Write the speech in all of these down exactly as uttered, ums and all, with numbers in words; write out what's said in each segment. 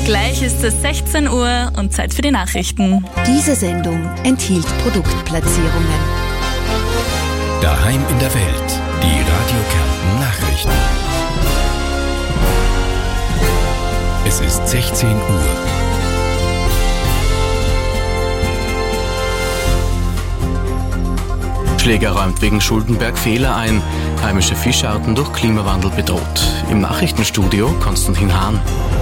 Gleich ist es sechzehn Uhr und Zeit für die Nachrichten. Diese Sendung enthielt Produktplatzierungen. Daheim in der Welt, die Radio Kärnten Nachrichten. Es ist sechzehn Uhr. Schläger räumt wegen Schuldenberg Fehler ein. Heimische Fischarten durch Klimawandel bedroht. Im Nachrichtenstudio Konstantin Hahn.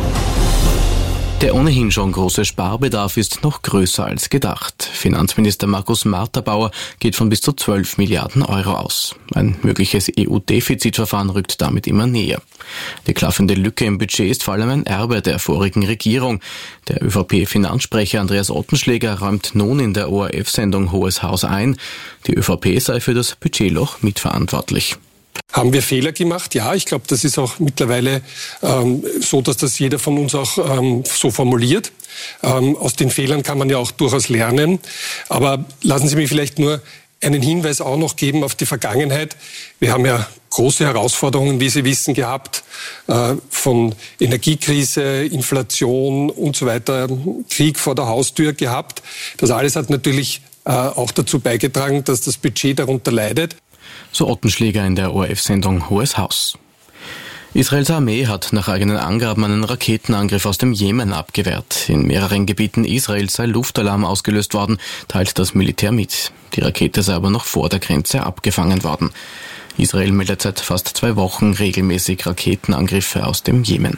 Der ohnehin schon große Sparbedarf ist noch größer als gedacht. Finanzminister Markus Marterbauer geht von bis zu zwölf Milliarden Euro aus. Ein mögliches E U-Defizitverfahren rückt damit immer näher. Die klaffende Lücke im Budget ist vor allem ein Erbe der vorigen Regierung. Der ÖVP-Finanzsprecher Andreas Ottenschläger räumt nun in der O R F-Sendung Hohes Haus ein, die ÖVP sei für das Budgetloch mitverantwortlich. Haben wir Fehler gemacht? Ja, ich glaube, das ist auch mittlerweile ähm, so, dass das jeder von uns auch ähm, so formuliert. Ähm, aus den Fehlern kann man ja auch durchaus lernen. Aber lassen Sie mich vielleicht nur einen Hinweis auch noch geben auf die Vergangenheit. Wir haben ja große Herausforderungen, wie Sie wissen, gehabt, äh, von Energiekrise, Inflation und so weiter, Krieg vor der Haustür gehabt. Das alles hat natürlich äh, auch dazu beigetragen, dass das Budget darunter leidet. So Ottenschläger in der O R F-Sendung Hohes Haus. Israels Armee hat nach eigenen Angaben einen Raketenangriff aus dem Jemen abgewehrt. In mehreren Gebieten Israels sei Luftalarm ausgelöst worden, teilt das Militär mit. Die Rakete sei aber noch vor der Grenze abgefangen worden. Israel meldet seit fast zwei Wochen regelmäßig Raketenangriffe aus dem Jemen.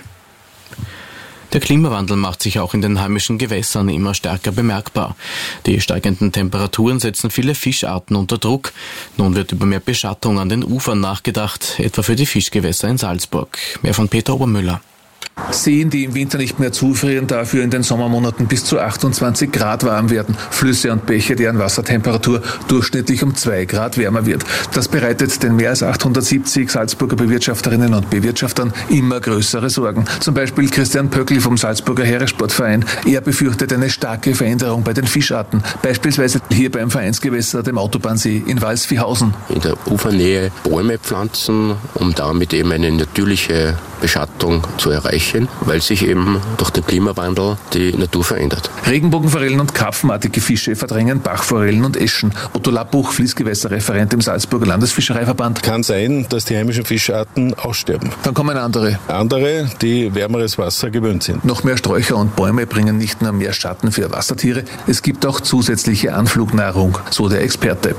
Der Klimawandel macht sich auch in den heimischen Gewässern immer stärker bemerkbar. Die steigenden Temperaturen setzen viele Fischarten unter Druck. Nun wird über mehr Beschattung an den Ufern nachgedacht, etwa für die Fischgewässer in Salzburg. Mehr von Peter Obermüller. Seen, die im Winter nicht mehr zufrieren, dafür in den Sommermonaten bis zu achtundzwanzig Grad warm werden. Flüsse und Bäche, deren Wassertemperatur durchschnittlich um zwei Grad wärmer wird. Das bereitet den mehr als achthundertsiebzig Salzburger Bewirtschafterinnen und Bewirtschaftern immer größere Sorgen. Zum Beispiel Christian Pöckl vom Salzburger Heeressportverein. Er befürchtet eine starke Veränderung bei den Fischarten. Beispielsweise hier beim Vereinsgewässer, dem Autobahnsee in Walsviehhausen. In der Ufernähe Bäume pflanzen, um damit eben eine natürliche Beschattung zu erreichen, weil sich eben durch den Klimawandel die Natur verändert. Regenbogenforellen und karpfenartige Fische verdrängen Bachforellen und Eschen. Otto Lappuch, Fließgewässerreferent im Salzburger Landesfischereiverband. Kann sein, dass die heimischen Fischarten aussterben. Dann kommen andere. Andere, die wärmeres Wasser gewöhnt sind. Noch mehr Sträucher und Bäume bringen nicht nur mehr Schatten für Wassertiere, es gibt auch zusätzliche Anflugnahrung, so der Experte.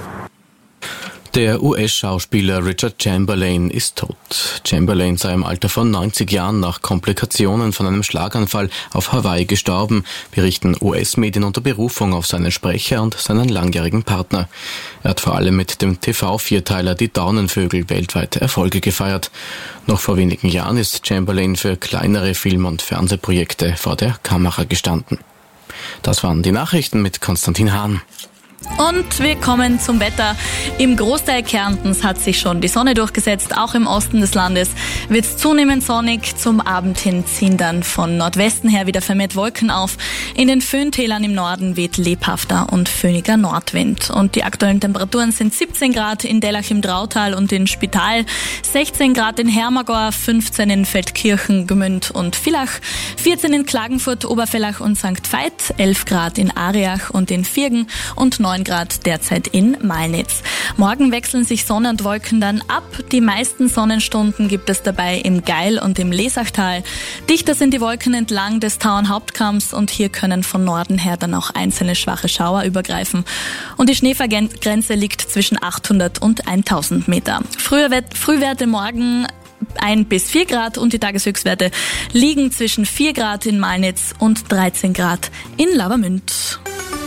Der U S-Schauspieler Richard Chamberlain ist tot. Chamberlain sei im Alter von neunzig Jahren nach Komplikationen von einem Schlaganfall auf Hawaii gestorben, berichten U S-Medien unter Berufung auf seinen Sprecher und seinen langjährigen Partner. Er hat vor allem mit dem T V-Vierteiler Die Daunenvögel weltweit Erfolge gefeiert. Noch vor wenigen Jahren ist Chamberlain für kleinere Film- und Fernsehprojekte vor der Kamera gestanden. Das waren die Nachrichten mit Konstantin Hahn. Und wir kommen zum Wetter. Im Großteil Kärntens hat sich schon die Sonne durchgesetzt. Auch im Osten des Landes wird es zunehmend sonnig. Zum Abend hin ziehen dann von Nordwesten her wieder vermehrt Wolken auf. In den Föhntälern im Norden weht lebhafter und föhniger Nordwind. Und die aktuellen Temperaturen sind siebzehn Grad in Dellach im Drautal und in Spital, sechzehn Grad in Hermagor, fünfzehn in Feldkirchen, Gmünd und Villach, vierzehn in Klagenfurt, Obervellach und Sankt Veit, elf Grad in Ariach und in Viergen und neun Grad derzeit in Malnitz. Morgen wechseln sich Sonne und Wolken dann ab. Die meisten Sonnenstunden gibt es dabei im Geil und im Lesachtal. Dichter sind die Wolken entlang des Tauern-Hauptkamms und hier können von Norden her dann auch einzelne schwache Schauer übergreifen. Und die Schneefallgrenze liegt zwischen achthundert und tausend Meter. Frühwerte morgen ein bis vier Grad und die Tageshöchstwerte liegen zwischen vier Grad in Malnitz und dreizehn Grad in Lavamünd.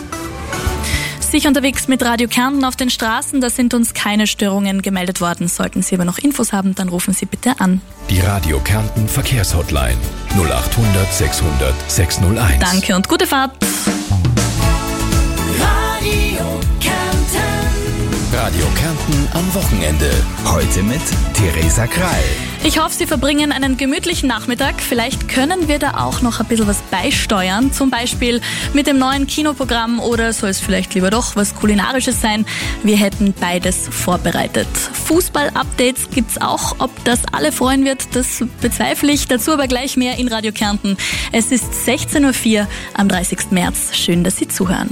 Sicher unterwegs mit Radio Kärnten auf den Straßen, da sind uns keine Störungen gemeldet worden. Sollten Sie aber noch Infos haben, dann rufen Sie bitte an. Die Radio Kärnten Verkehrshotline null achthundert sechshundert sechshunderteins. Danke und gute Fahrt. Radio Kärnten. Radio Kärnten am Wochenende. Heute mit Theresa Krall. Ich hoffe, Sie verbringen einen gemütlichen Nachmittag. Vielleicht können wir da auch noch ein bisschen was beisteuern. Zum Beispiel mit dem neuen Kinoprogramm oder soll es vielleicht lieber doch was Kulinarisches sein? Wir hätten beides vorbereitet. Fußball-Updates gibt's auch. Ob das alle freuen wird, das bezweifle ich. Dazu aber gleich mehr in Radio Kärnten. Es ist sechzehn Uhr vier am dreißigsten März. Schön, dass Sie zuhören.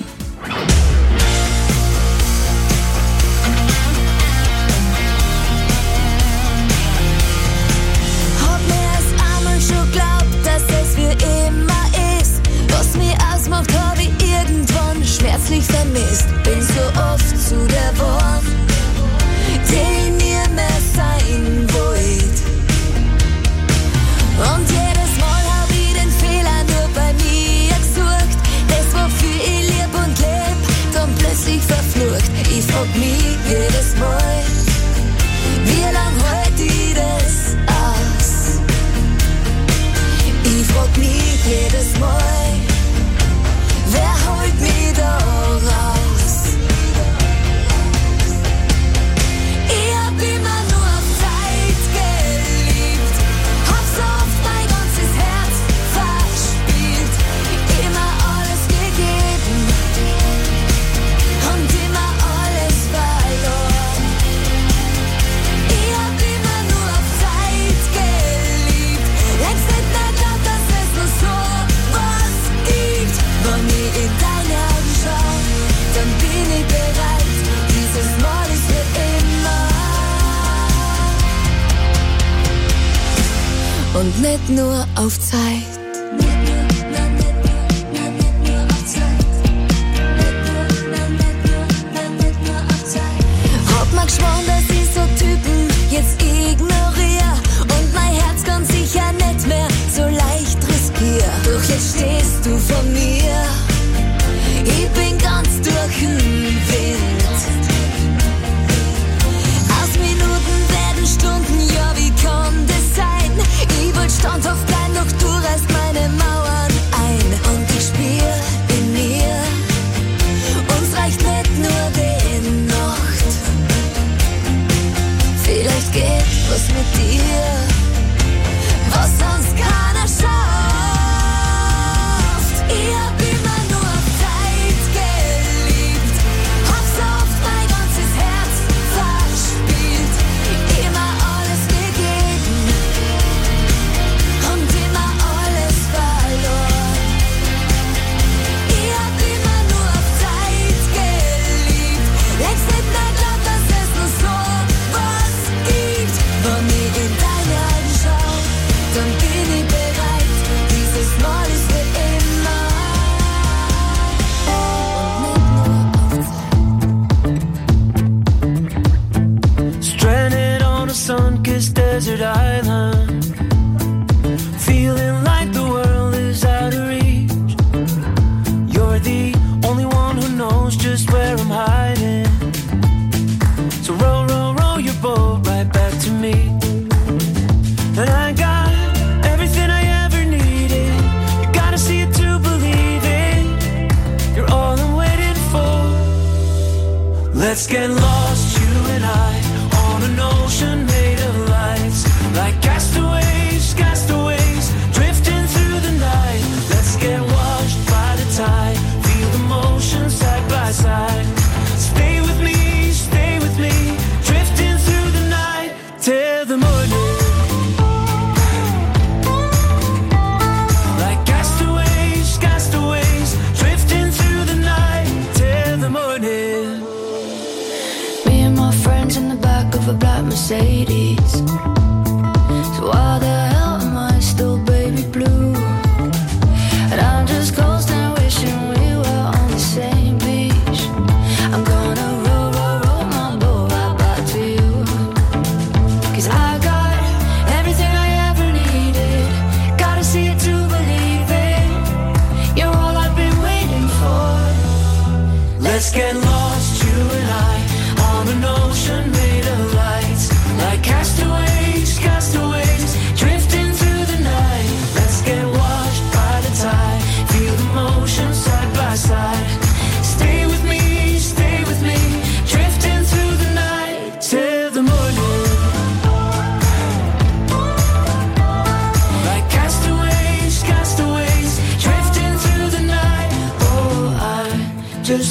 Hab ich irgendwann schmerzlich vermisst. Bin so oft zu der Wort, die nie mehr sein wollt. Und jedes Mal hab ich den Fehler nur bei mir gesucht. Das, wofür ich lieb und leb, dann plötzlich verflucht. Ich frag mich jedes Mal, wie lang halt ich das aus? Ich frag mich jedes Mal, wer holt mich da raus? Ich hab immer nur auf Zeit geliebt, hab so oft mein ganzes Herz verspielt, immer alles gegeben und immer alles verloren. Ich hab immer nur auf Zeit geliebt, längst nicht mehr glaubt, dass es nur so was gibt. Wenn ich in deine Augen schau, dann bin ich bereit. Dieses Mal ist für immer. Und nicht nur auf Zeit. Hab mir geschworen, dass ich so Typen jetzt ignoriere und mein Herz ganz sicher nicht mehr so leicht riskier. Doch jetzt stehst du vor mir, ich bin ganz durch den Wind. Aus Minuten werden Stunden, ja wie kann das sein? Ich wollt standhaft bleiben, doch du reißt meine Mauern ein. Und ich spür in mir, uns reicht nicht nur die Nacht. Vielleicht geht was mit dir, was sonst keiner schafft. Ich hab immer nur auf Zeit geliebt, hab so oft mein ganzes Herz verspielt, immer alles gegeben und immer alles verloren. Ich hab immer nur auf Zeit geliebt, längst nicht mehr glaubt, dass es nur so was gibt. Wenn ich in deine Augen schau, dann bin ich bereit. Dieses Mal ist für immer. Stranded on a sun-kissed desert island, feeling like the world is out of reach. You're the only one who knows just where I'm hiding. So row, row, row your boat right back to me. And I got everything I ever needed. You gotta see it to believe it. You're all I'm waiting for. Let's get lost, you and I, on an ocean made of lights, like castaways, castaways, drifting through the night. Let's get washed by the tide, feel the motion side by side. Stay with me, stay with me, drifting through the night till the morning. Like castaways, castaways, drifting through the night till the morning.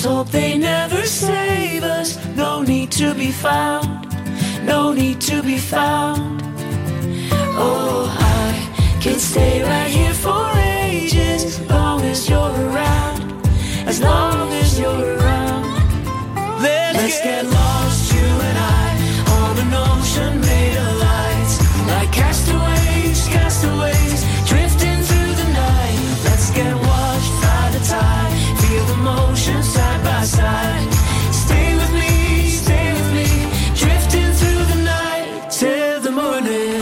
hope they never save us. No need to be found, no need to be found. Oh, I can stay right here for ages, as long as you're around, as long as you're around. Let's, Let's get, get lost, you and I, on an ocean made of lights, like castaways, castaways, drifting through the night. Let's get washed by the tide, feel the motion side by side. Stay with me, stay with me, drifting through the night till the morning.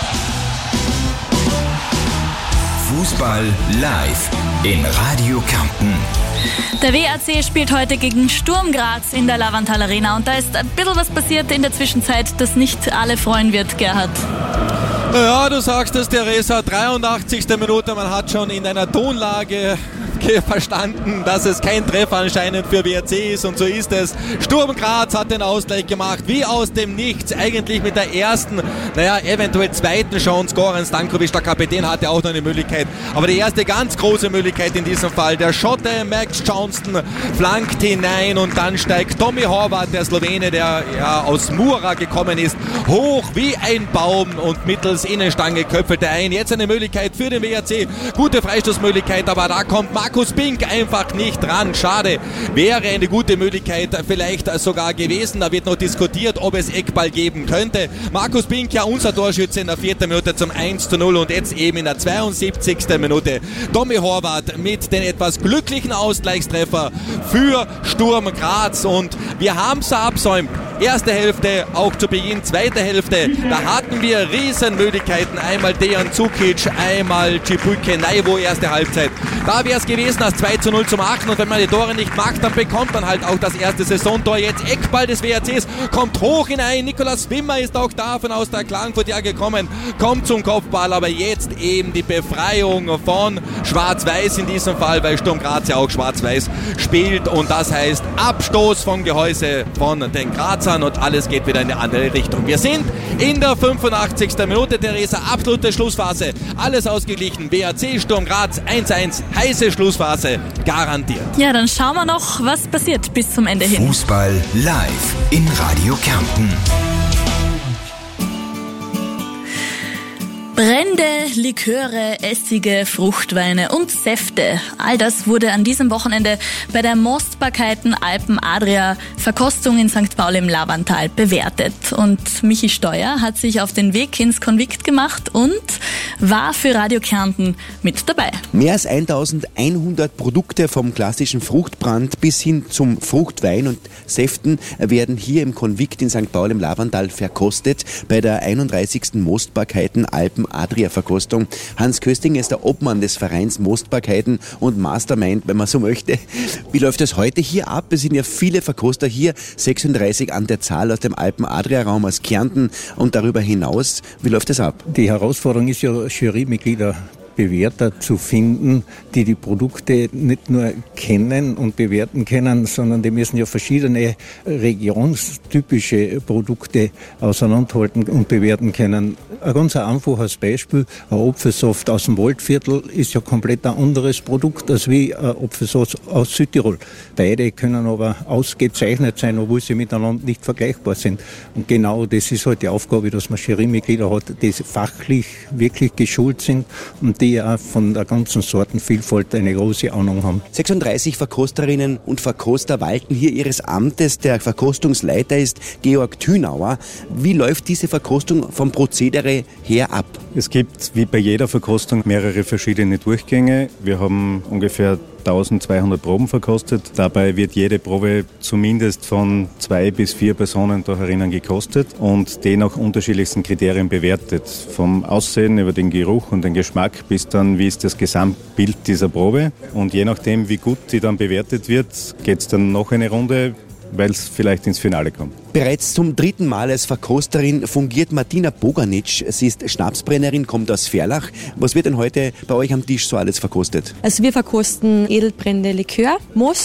Fußball live in Radio Kärnten. Der W R C spielt heute gegen Sturm Graz in der Lavantal Arena und da ist ein bisschen was passiert in der Zwischenzeit, das nicht alle freuen wird, Gerhard. Ja, du sagst es, Theresa, dreiundachtzigste Minute, man hat schon in einer Tonlage verstanden, dass es kein Treffer anscheinend für W R C ist und so ist es. Sturm Graz hat den Ausgleich gemacht, wie aus dem Nichts, eigentlich mit der ersten, naja, eventuell zweiten Chance. Goran Stankovic, der Kapitän, hatte auch noch eine Möglichkeit, aber die erste ganz große Möglichkeit in diesem Fall. Der Schotte Max Johnston flankt hinein und dann steigt Tommy Horvath, der Slowene, der ja aus Mura gekommen ist, hoch wie ein Baum und mittels Innenstange köpfelt er ein. Jetzt eine Möglichkeit für den W R C, gute Freistoßmöglichkeit, aber da kommt Markus Pink einfach nicht ran. Schade, wäre eine gute Möglichkeit vielleicht sogar gewesen. Da wird noch diskutiert, ob es Eckball geben könnte. Markus Pink, ja unser Torschütze in der vierten Minute zum eins zu null und jetzt eben in der zweiundsiebzigsten Minute Tommy Horvath mit den etwas glücklichen Ausgleichstreffer für Sturm Graz und wir haben es absäumt. Erste Hälfte auch zu Beginn, zweite Hälfte, da hatten wir Riesenmöglichkeiten. Einmal Dejan Cukic, einmal Cipuike Naivo, erste Halbzeit. Da wäre es gewesen als zwei zu null zum achten und wenn man die Tore nicht macht, dann bekommt man halt auch das erste Saisontor. Jetzt Eckball des W R Cs, kommt hoch hinein, Nikolaus Wimmer ist auch davon aus der Klagenfurt ja gekommen, kommt zum Kopfball, aber jetzt eben die Befreiung von Schwarz-Weiß in diesem Fall, weil Sturm Graz ja auch Schwarz-Weiß spielt und das heißt Abstoß vom Gehäuse von den Grazern und alles geht wieder in eine andere Richtung. Wir sind in der fünfundachtzigsten Minute, Theresa, absolute Schlussphase, alles ausgeglichen, W R C Sturm Graz eins zu eins, heiße Schlussphase garantiert. Ja, dann schauen wir noch, was passiert bis zum Ende hin. Fußball live in Radio Kärnten. Brände, Liköre, Essige, Fruchtweine und Säfte. All das wurde an diesem Wochenende bei der Mostbarkeiten Alpen Adria Verkostung in Sankt Paul im Lavantal bewertet. Und Michi Steuer hat sich auf den Weg ins Konvikt gemacht und war für Radio Kärnten mit dabei. Mehr als eintausendeinhundert Produkte vom klassischen Fruchtbrand bis hin zum Fruchtwein und Säften werden hier im Konvikt in Sankt Paul im Lavantal verkostet bei der einunddreißigsten Mostbarkeiten Alpen Adria Verkostung. Hans Kösting ist der Obmann des Vereins Mostbarkeiten und Mastermind, wenn man so möchte. Wie läuft es heute hier ab? Es sind ja viele Verkoster hier, sechsunddreißig an der Zahl aus dem Alpen Adria Raum aus Kärnten und darüber hinaus. Wie läuft es ab? Die Herausforderung ist ja, Jurymitglieder, Bewerter zu finden, die die Produkte nicht nur kennen und bewerten können, sondern die müssen ja verschiedene regionstypische Produkte auseinanderhalten und bewerten können. Ein ganz einfaches Beispiel, ein Apfelsaft aus dem Waldviertel ist ja komplett ein anderes Produkt als wie ein Apfelsaft aus Südtirol. Beide können aber ausgezeichnet sein, obwohl sie miteinander nicht vergleichbar sind. Und genau das ist halt die Aufgabe, dass man Jurymitglieder hat, die fachlich wirklich geschult sind und die ja von der ganzen Sortenvielfalt eine große Ahnung haben. sechsunddreißig Verkosterinnen und Verkoster walten hier ihres Amtes. Der Verkostungsleiter ist Georg Thünauer. Wie läuft diese Verkostung vom Prozedere her ab? Es gibt wie bei jeder Verkostung mehrere verschiedene Durchgänge. Wir haben ungefähr eintausendzweihundert Proben verkostet. Dabei wird jede Probe zumindest von zwei bis vier Personen da herinnen gekostet und die nach unterschiedlichsten Kriterien bewertet. Vom Aussehen über den Geruch und den Geschmack bis dann, wie ist das Gesamtbild dieser Probe. Und je nachdem, wie gut die dann bewertet wird, geht es dann noch eine Runde, weil es vielleicht ins Finale kommt. Bereits zum dritten Mal als Verkosterin fungiert Martina Boganic. Sie ist Schnapsbrennerin, kommt aus Ferlach. Was wird denn heute bei euch am Tisch so alles verkostet? Also wir verkosten edelbrennende Likör, Most,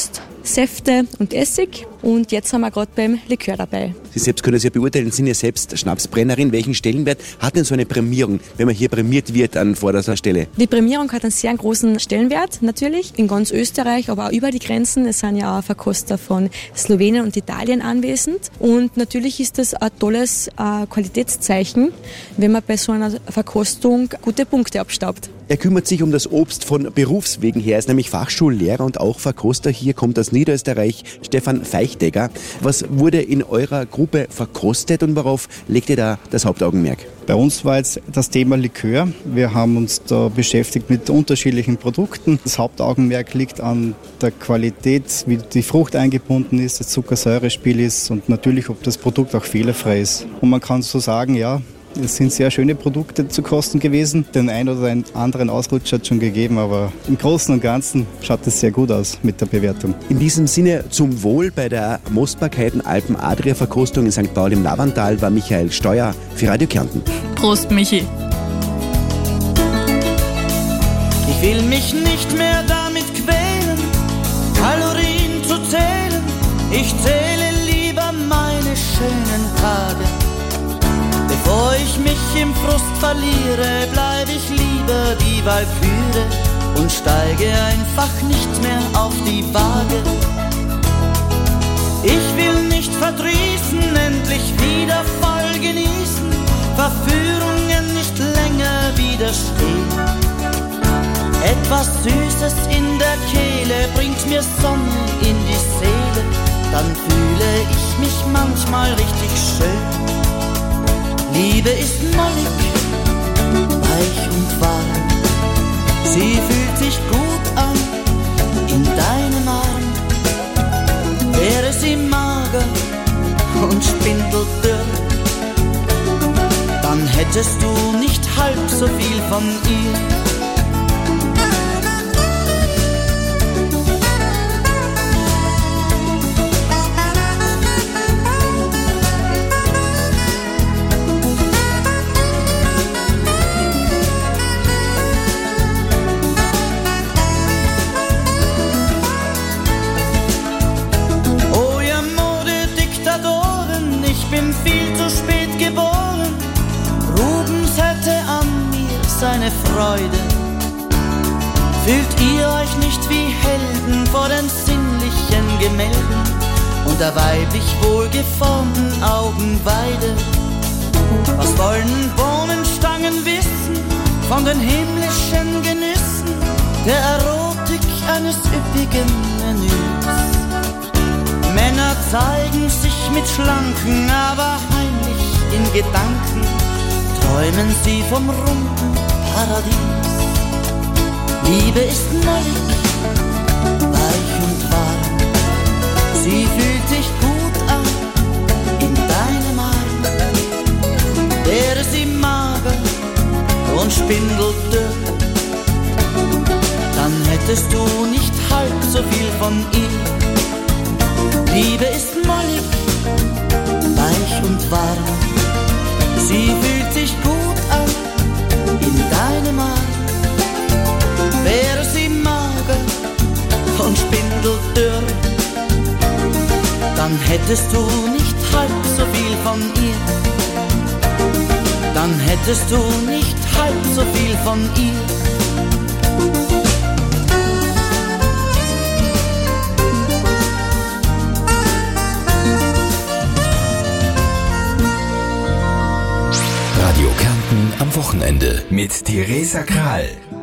Säfte und Essig. Und jetzt sind wir gerade beim Likör dabei. Sie selbst können es ja beurteilen, sind ja selbst Schnapsbrennerin. Welchen Stellenwert hat denn so eine Prämierung, wenn man hier prämiert wird an vorderster Stelle? Die Prämierung hat einen sehr großen Stellenwert, natürlich, in ganz Österreich, aber auch über die Grenzen. Es sind ja auch Verkoster von Slowenien und Italien anwesend. Und natürlich ist das ein tolles äh, Qualitätszeichen, wenn man bei so einer Verkostung gute Punkte abstaubt. Er kümmert sich um das Obst von Berufswegen her. Er ist nämlich Fachschullehrer und auch Verkoster. Hier kommt aus Niederösterreich Stefan Feichtegger. Was wurde in eurer Gruppe verkostet und worauf legt ihr da das Hauptaugenmerk? Bei uns war jetzt das Thema Likör. Wir haben uns da beschäftigt mit unterschiedlichen Produkten. Das Hauptaugenmerk liegt an der Qualität, wie die Frucht eingebunden ist, das Zuckersäurespiel ist und natürlich, ob das Produkt auch fehlerfrei ist. Und man kann so sagen, ja, es sind sehr schöne Produkte zu kosten gewesen. Den einen oder den anderen Ausrutscher hat es schon gegeben, aber im Großen und Ganzen schaut es sehr gut aus mit der Bewertung. In diesem Sinne zum Wohl bei der Mostbarkeiten Alpen Adria Verkostung in Sankt Paul im Lavantal war Michael Steuer für Radio Kärnten. Prost, Michi. Ich will mich nicht mehr damit quälen, Kalorien zu zählen. Ich zähle lieber meine schönen Tage. Bevor ich mich im Frust verliere, bleib ich lieber die Walküre und steige einfach nicht mehr auf die Waage. Ich will nicht verdrießen, endlich wieder voll genießen, Verführungen nicht länger widerstehen. Etwas Süßes in der Kehle bringt mir Sonne in die Seele, dann fühle ich mich manchmal richtig schön. Liebe ist mollig, weich und warm. Sie fühlt sich gut an in deinem Arm. Wäre sie mager und spindeldürr, dann hättest du nicht halb so viel von ihr. Seine Freude. Fühlt ihr euch nicht wie Helden vor den sinnlichen Gemälden und der weiblich wohlgeformten Augenweide? Was wollen Bohnenstangen wissen von den himmlischen Genüssen der Erotik eines üppigen Menüs? Männer zeigen sich mit schlanken, aber heimlich in Gedanken träumen sie vom runden Paradies. Liebe ist mollig, weich und warm. Sie fühlt sich gut an in deinem Arm. Wäre sie mager und spindeldürr, dann hättest du nicht halb so viel von ihr. Liebe ist mollig, weich und warm. Sie fühlt sich gut an in deinem Arm. Wäre sie mager und spindeldürr, dann hättest du nicht halb so viel von ihr. Dann hättest du nicht halb so viel von ihr. Radio Kärnten am Wochenende mit Theresa Krahl.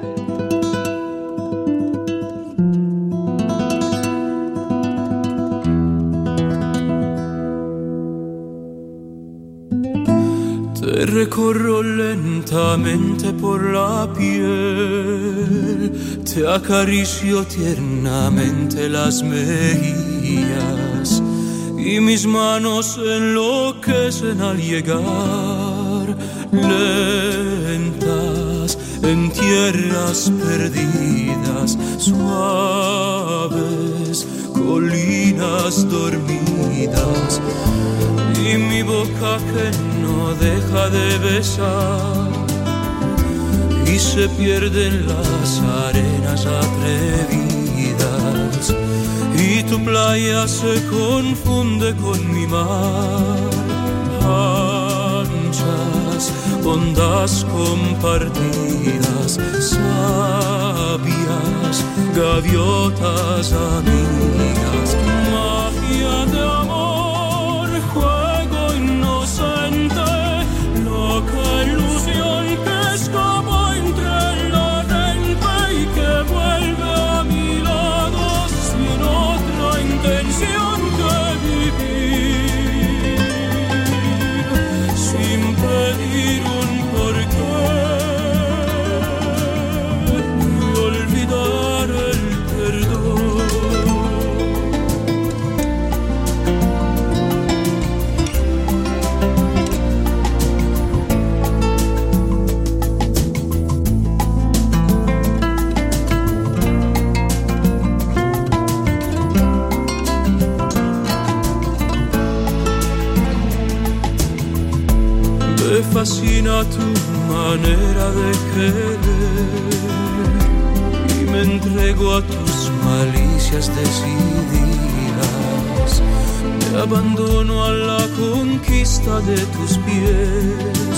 Te recorro lentamente por la piel, te acaricio tiernamente las mejillas y mis manos enloquecen al llegar lentas en tierras perdidas, suaves colinas dormidas, y mi boca que no deja de besar y se pierde en las arenas atrevidas. vidas y tu playa se confunde con mi mar. Anchas ondas compartidas, sabias gaviotas amigas, magia de amor, juego inocente, loca ilusión que escapa entre la gente y que vuelve a mi lado sin otra intención que vivir, sin pedir un porqué, y olvidar el perdón. Me fascina tu manera de querer y me entrego a tus malicias decididas. Me abandono a la conquista de tus pies,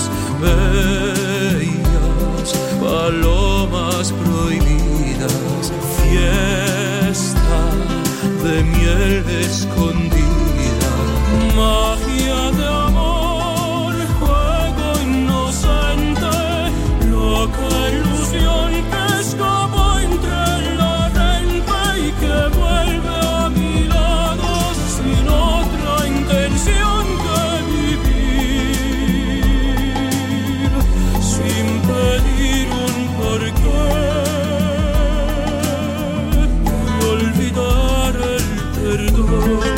bellas palomas prohibidas, fiesta de miel escondida, magia de amor, juego inocente, loca ilusión que escapa entre la gente y que vuelve a mi lado sin otra intención que vivir, sin pedir un porqué, y olvidar el perdón.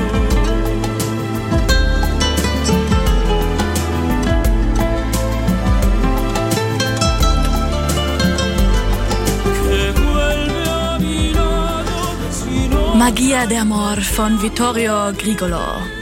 Magia de Amor von Vittorio Grigolo.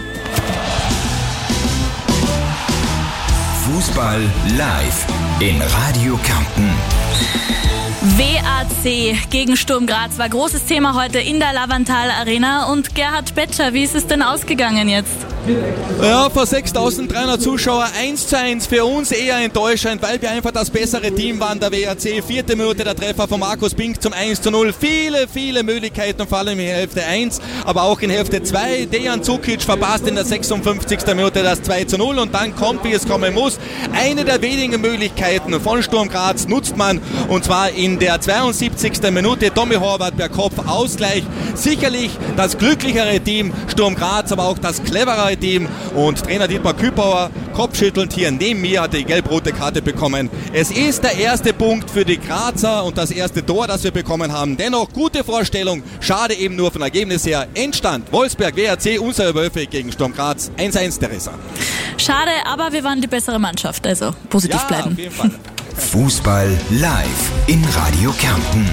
Fußball live in Radio Kärnten. W A C gegen Sturm Graz war großes Thema heute in der Lavantal Arena. Und Gerhard Betscher, wie ist es denn ausgegangen jetzt? Ja, vor sechstausenddreihundert Zuschauer eins zu eins für uns eher enttäuschend, weil wir einfach das bessere Team waren, der W A C. Vierte Minute der Treffer von Markus Pink zum eins zu null. Viele, viele Möglichkeiten, vor allem in Hälfte eins, aber auch in Hälfte zwei. Dejan Cukic verpasst in der sechsundfünfzigsten Minute das zwei zu null und dann kommt, wie es kommen muss. Eine der wenigen Möglichkeiten von Sturm Graz nutzt man, und zwar in der zweiundsiebzigsten Minute. Tommy Horvath per Kopf Ausgleich. Sicherlich das glücklichere Team Sturm Graz, aber auch das cleverere Team, und Trainer Dietmar Kübauer, kopfschüttelnd hier neben mir, hat die gelb-rote Karte bekommen. Es ist der erste Punkt für die Grazer und das erste Tor, das wir bekommen haben. Dennoch gute Vorstellung, schade eben nur von Ergebnis her. Endstand Wolfsberg W A C, unsere Wölfe gegen Sturm Graz, eins zu eins, Teresa. Schade, aber wir waren die bessere Mannschaft, also positiv ja, bleiben. Auf jeden Fall. Fußball live in Radio Kärnten.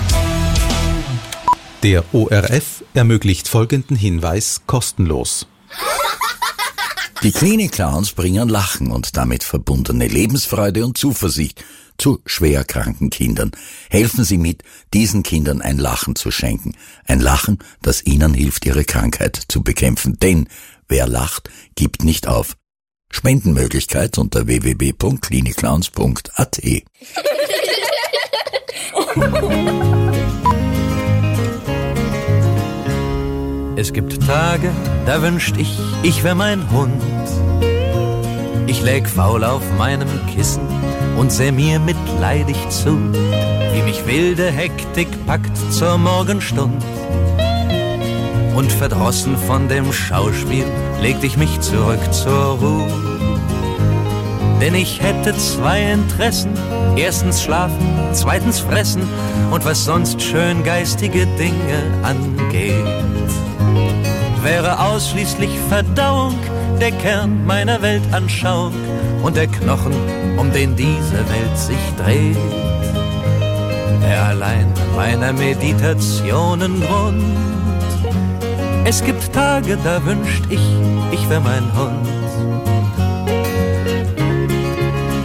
Der O R F ermöglicht folgenden Hinweis kostenlos. Die Klinik Clowns bringen Lachen und damit verbundene Lebensfreude und Zuversicht zu schwerkranken Kindern. Helfen Sie mit, diesen Kindern ein Lachen zu schenken. Ein Lachen, das ihnen hilft, ihre Krankheit zu bekämpfen. Denn wer lacht, gibt nicht auf. Spendenmöglichkeit unter w w w punkt klinikclowns punkt a t. Es gibt Tage, da wünscht ich, ich wär mein Hund. Ich läg faul auf meinem Kissen und seh mir mitleidig zu, wie mich wilde Hektik packt zur Morgenstund. Und verdrossen von dem Schauspiel legte ich mich zurück zur Ruhe. Denn ich hätte zwei Interessen, erstens schlafen, zweitens fressen und was sonst schön geistige Dinge angeht. Wäre ausschließlich Verdauung der Kern meiner Weltanschauung und der Knochen, um den diese Welt sich dreht. Der allein meiner Meditationen Grund. Es gibt Tage, da wünscht ich, ich wär mein Hund.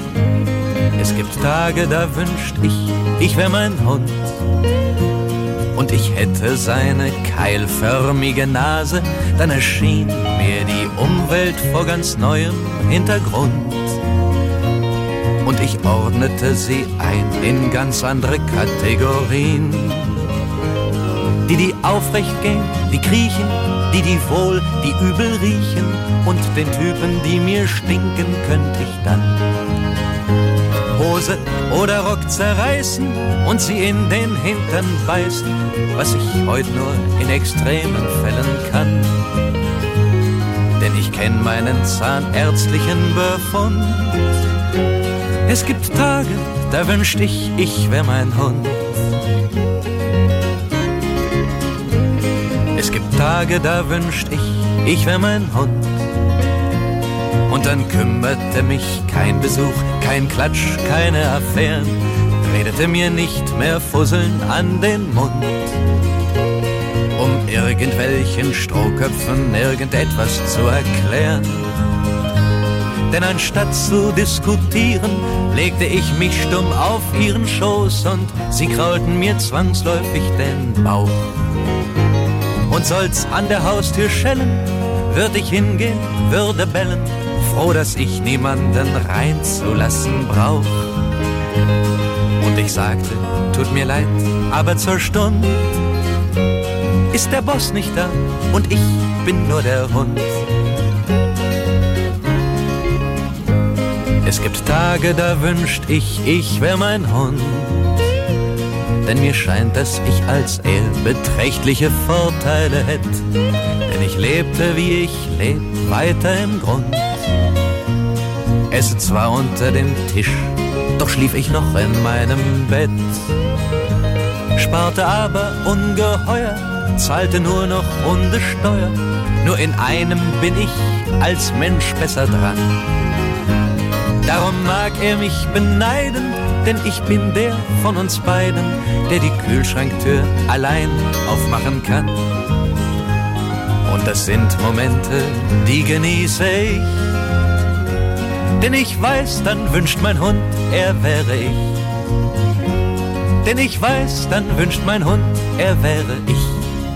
Es gibt Tage, da wünscht ich, ich wär mein Hund. und ich hätte seine keilförmige Nase, dann erschien mir die Umwelt vor ganz neuem Hintergrund. Und ich ordnete sie ein in ganz andere Kategorien. Die, die aufrecht gehen, die kriechen, die, die wohl, die übel riechen, und den Typen, die mir stinken, könnte ich dann Hose oder Rock zerreißen und sie in den Hintern beißen, was ich heute nur in extremen Fällen kann. Denn ich kenn meinen zahnärztlichen Befund. Es gibt Tage, da wünscht ich, ich wär mein Hund. Es gibt Tage, da wünscht ich, ich wär mein Hund. Und dann kümmerte mich kein Besuch, kein Klatsch, keine Affären, redete mir nicht mehr Fusseln an den Mund, um irgendwelchen Strohköpfen irgendetwas zu erklären. Denn anstatt zu diskutieren, legte ich mich stumm auf ihren Schoß und sie kraulten mir zwangsläufig den Bauch. Und soll's an der Haustür schellen, würd ich hingehen, würde bellen, froh, dass ich niemanden reinzulassen brauch. Und ich sagte, tut mir leid, aber zur Stund ist der Boss nicht da und ich bin nur der Hund. Es gibt Tage, da wünscht ich, ich wär mein Hund. Denn mir scheint, dass ich als er beträchtliche Vorteile hätt. Denn ich lebte, wie ich leb, weiter im Grund. Esse zwar unter dem Tisch, doch schlief ich noch in meinem Bett. Sparte aber ungeheuer, zahlte nur noch Hundesteuer. Nur in einem bin ich als Mensch besser dran. Darum mag er mich beneiden, denn ich bin der von uns beiden, der die Kühlschranktür allein aufmachen kann. Und das sind Momente, die genieße ich. Denn ich weiß, dann wünscht mein Hund, er wäre ich. Denn ich weiß, dann wünscht mein Hund, er wäre ich.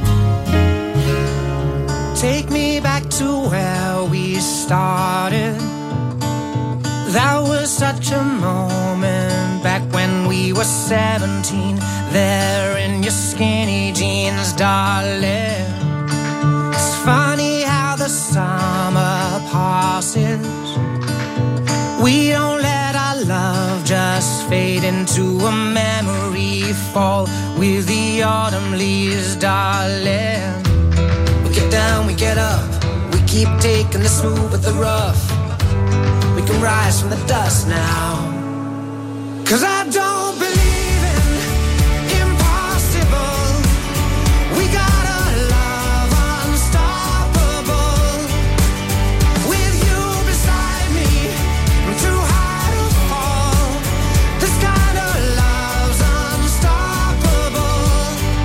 Take me back to where we started. That was such a moment back when we were seventeen. There in your skinny jeans, darling. It's funny how the summer passes. We don't let our love just fade into a memory. Fall with the autumn leaves, darling. We get down, we get up. We keep taking the smooth with the rough. We can rise from the dust now. 'Cause I don't believe in impossible. We got a love unstoppable. With you beside me, I'm too high to fall. This kind of love's unstoppable.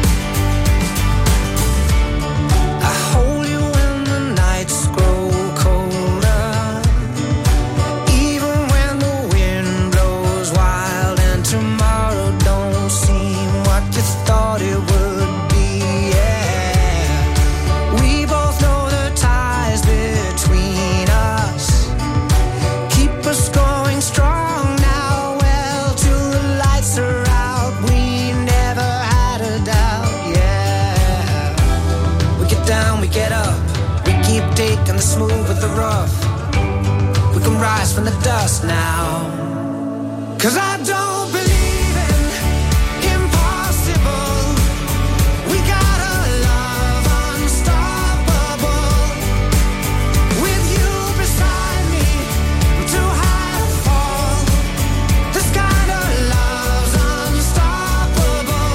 I hold you when the nights grow colder. Even when the wind blows wild and tomorrow don't seem what you thought it would be, yeah. We both know the ties between us keep us going strong now, well, till the lights are out. We never had a doubt, yeah. We get down, we get up. We keep taking the smooth with the rough. We can rise from the dust now. 'Cause I don't believe in impossible. We got a love unstoppable. With you beside me, I'm too high to fall. This kind of love's unstoppable.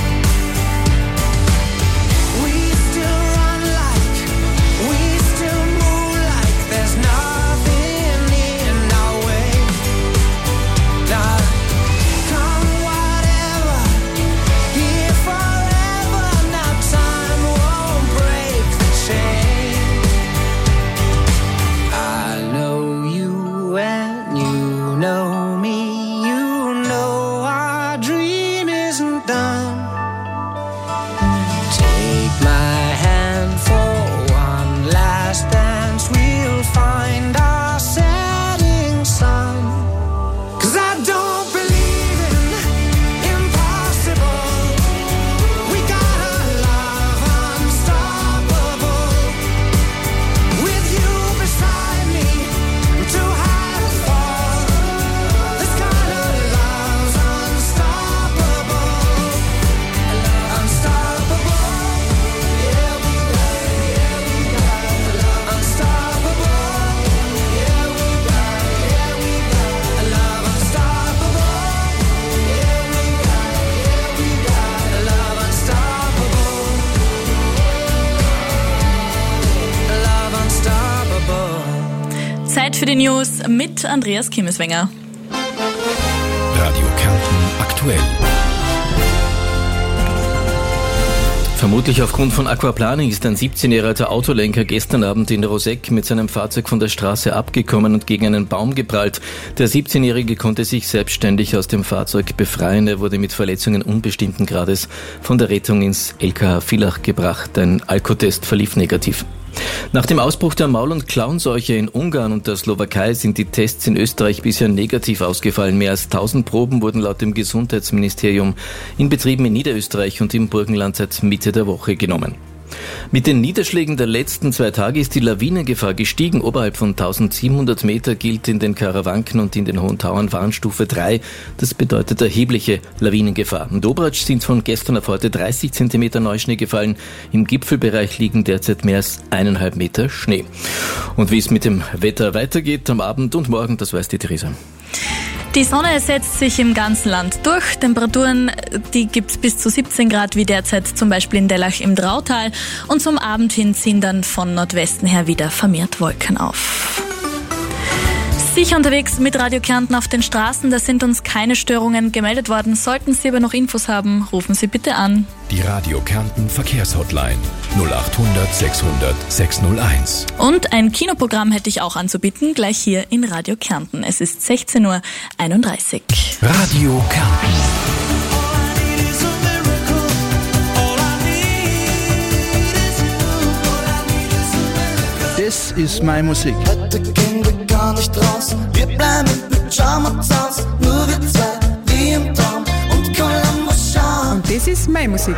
We still run like, we still move like there's nothing in our way. Nah, Zeit für die News mit Andreas Kimmeswenger. Radio Kärnten aktuell. Vermutlich aufgrund von Aquaplaning ist ein siebzehnjähriger Autolenker gestern Abend in Roseck mit seinem Fahrzeug von der Straße abgekommen und gegen einen Baum geprallt. Der siebzehnjährige konnte sich selbstständig aus dem Fahrzeug befreien. Er wurde mit Verletzungen unbestimmten Grades von der Rettung ins L K H Villach gebracht. Ein Alkotest verlief negativ. Nach dem Ausbruch der Maul- und Klauenseuche in Ungarn und der Slowakei sind die Tests in Österreich bisher negativ ausgefallen. Mehr als tausend Proben wurden laut dem Gesundheitsministerium in Betrieben in Niederösterreich und im Burgenland seit Mitte der Woche genommen. Mit den Niederschlägen der letzten zwei Tage ist die Lawinengefahr gestiegen. Oberhalb von eintausendsiebenhundert Meter gilt in den Karawanken und in den Hohen Tauern Warnstufe drei. Das bedeutet erhebliche Lawinengefahr. In Dobratsch sind von gestern auf heute dreißig Zentimeter Neuschnee gefallen. Im Gipfelbereich liegen derzeit mehr als eineinhalb Meter Schnee. Und wie es mit dem Wetter weitergeht am Abend und morgen, das weiß die Theresa. Die Sonne setzt sich im ganzen Land durch. Temperaturen, die gibt's bis zu siebzehn Grad wie derzeit zum Beispiel in Dellach im Drautal. Und zum Abend hin ziehen dann von Nordwesten her wieder vermehrt Wolken auf. Sicher unterwegs mit Radio Kärnten auf den Straßen, da sind uns keine Störungen gemeldet worden. Sollten Sie aber noch Infos haben, rufen Sie bitte an. Die Radio Kärnten Verkehrshotline null achthundert sechshundert sechshunderteins. Und ein Kinoprogramm hätte ich auch anzubieten, gleich hier in Radio Kärnten. Es ist sechzehn Uhr einunddreißig. Radio Kärnten. Das ist meine Musik. Heute gehen wir gar nicht raus. Wir bleiben im Pyjama zu Haus. Nur wir zwei, wie im Traum. Und Columbo schauen. Und das ist meine Musik.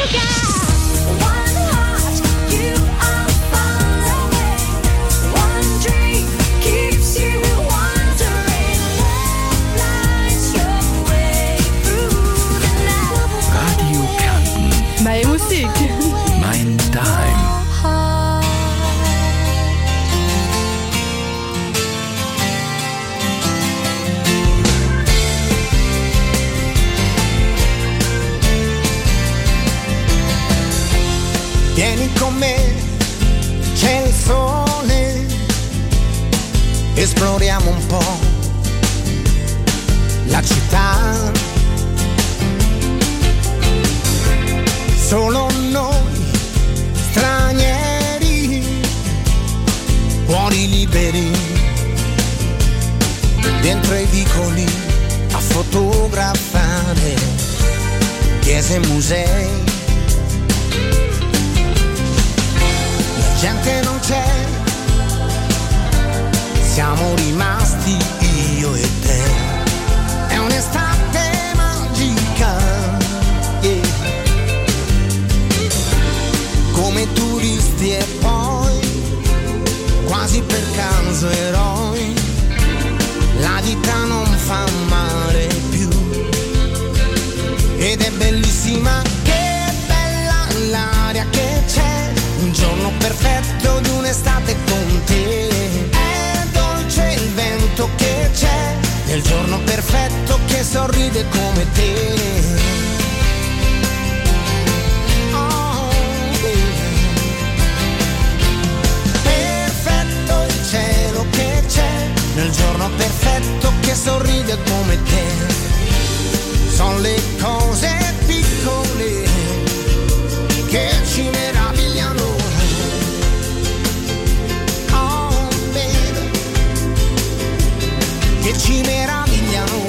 Radio Kärnten. Meine Musik. Mein Daheim. Vieni con me, c'è il sole, esploriamo un po' la città. Solo noi, stranieri, cuori liberi, dentro i vicoli a fotografare chiese e musei. Gente non c'è, siamo rimasti io e te. È un'estate magica, yeah. Come turisti e poi, quasi per caso eroi, la vita non fa male più. Ed è bellissima, che bella l'aria che c'è. Un giorno perfetto di un'estate con te. È dolce il vento che c'è, nel giorno perfetto che sorride come te. Oh, yeah. Perfetto il cielo che c'è, nel giorno perfetto che sorride come te. Sono le cose piccole che ci meravigliano. Oh, baby, che ci meravigliano.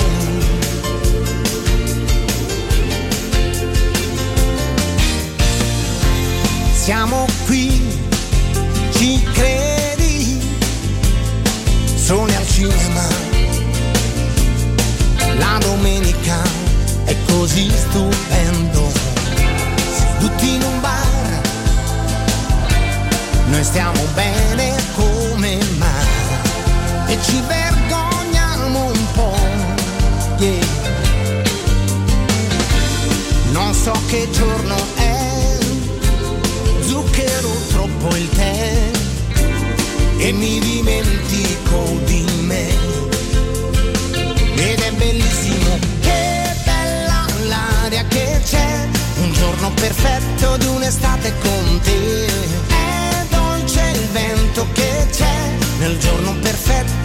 Siamo qui, ci credi? Soli al cinema, la domenica è così stupendo. Seduti in un bar, noi stiamo bene come mai e ci vergogniamo un po', yeah. Non so che giorno è, zucchero troppo il tè e mi dimentico di me. Ed è bellissimo, che bella l'aria che c'è, un giorno perfetto di un'estate con te. È dolce il vento che c'è, nel giorno perfetto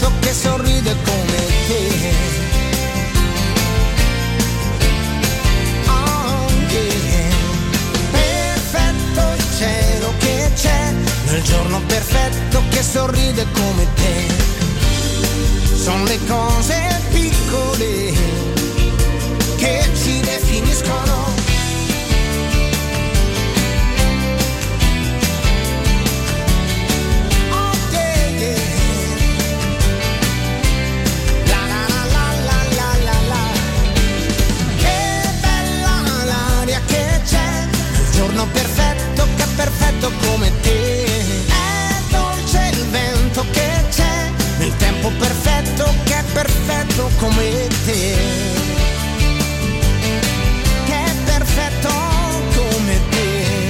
gente come te. Sono le cose piccole che ci definiscono. Oh yeah, yeah. La la la la la la la. Che bella l'aria che c'è, il giorno perfetto che è perfetto come te. È dolce il vento che c'è, il tempo perfetto che è perfetto come te. Che è perfetto come te.